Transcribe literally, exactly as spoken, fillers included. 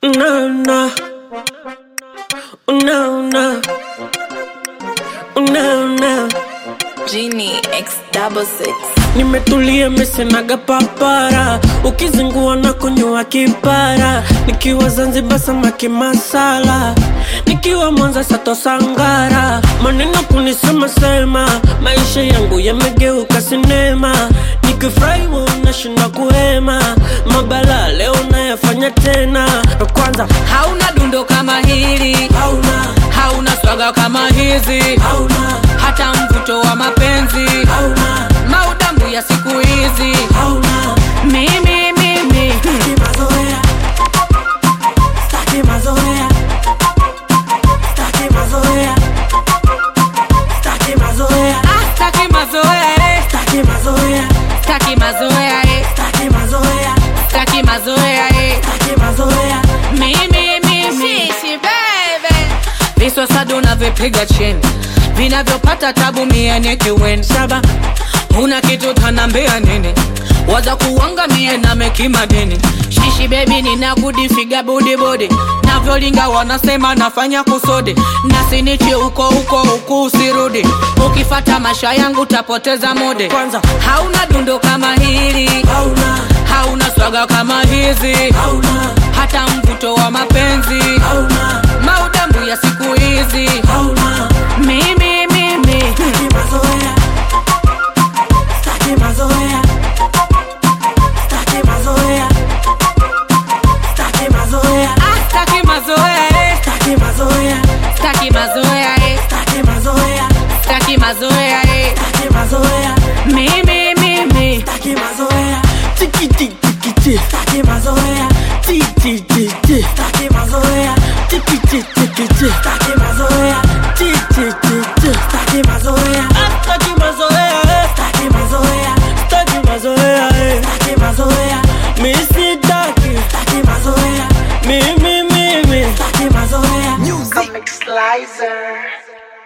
No, no. No, no. No, no. Genie X double six. Nimetulia mesenaga papara, ukizingua na kunywa kipara. Nikiwa Zanzibar samaki masala, nikiwa Mwanza sato sangara. Maneno kunisema sema, maisha yangu yamegeuka sinema. Nikifurahi unashinda kuhema, mabala leo nayafanya tena. Kwanza hauna dundo kama hili, hauna, hauna swaga kama hizi, hauna, hata mvuto wa mapenzi, hauna, maudambu ya siku hizi, hauna. mimi mimi Staki mazoea, staki mazoea, staki mazoea, staki mazoea, ah, staki mazoea eh, staki mazoea, staki mazoea eh, staki mazoea, staki mazoea eh, staki mazoea. mimi mimi shishi baby, viswa sado na vipiga chini vinavyopata tabu mie nikiwin saba, una kitu tanambia nini, waza kuwanga mie na mekima dini. Shishi baby nina kudi figa body body, navyolinga wanasema nafanya kusodi, nasinichi uko uko uku usirudi, ukifata maisha yangu tapoteza mode. Kwanza hauna dundo kama hili, hauna, hauna swaga kama hizi, hauna, hata mvuto wa mapenzi, hauna, maudambu ya siku hizi, hauna. mimi mimi Staki mazoea, staki mazoea, staki mazoea, staki mazoea, ah, staki mazoea eh, staki mazoea, staki mazoea eh, staki mazoea, staki mazoea eh, staki mazoea, mimi mimi staki mazoea. Tiki tiki tiki, staki mazoea. Tiki tiki tiki, staki mazoea. Tiki tiki tiki, staki mazoea. Tiki tiki, staki mazoea. Staki mazoea, staki mazoea, staki mazoea, staki mazoea. Mimi sitaki, staki mazoea. Mimi mimi, staki mazoea. Comic Slicer.